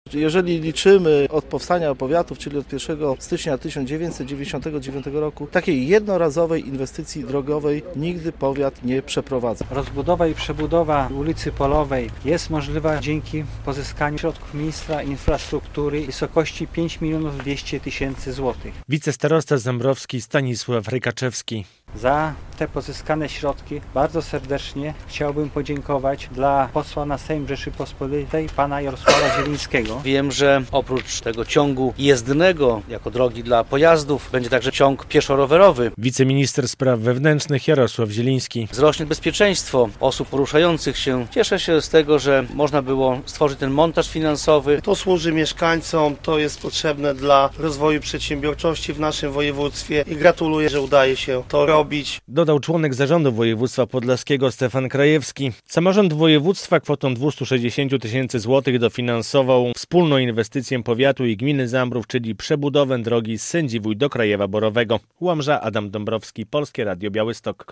Jeżeli liczymy od powstania powiatów, czyli od 1 stycznia 1999 roku, takiej jednorazowej inwestycji drogowej nigdy powiat nie przeprowadza. Rozbudowa i przebudowa ulicy Polowej jest możliwa dzięki pozyskaniu środków ministra infrastruktury w wysokości 5 200 000 złotych. Wicestarosta Zembrowski Stanisław Rykaczewski. Za te pozyskane środki bardzo serdecznie chciałbym podziękować dla posła na Sejm Rzeczypospolitej pana Jarosława Zielińskiego. Wiem, że oprócz tego ciągu jezdnego jako drogi dla pojazdów będzie także ciąg pieszo-rowerowy. Wiceminister spraw wewnętrznych Jarosław Zieliński. Wzrośnie bezpieczeństwo osób poruszających się. Cieszę się z tego, że można było stworzyć ten montaż finansowy. To służy mieszkańcom, to jest potrzebne dla rozwoju przedsiębiorczości w naszym województwie i gratuluję, że udaje się to robić. Dodał członek zarządu województwa podlaskiego Stefan Krajewski. Samorząd województwa kwotą 260 000 złotych dofinansował wspólną inwestycję powiatu i gminy Zambrów, czyli przebudowę drogi z Sędziwój do Krajewa Borowego. Łomża, Adam Dąbrowski, Polskie Radio Białystok.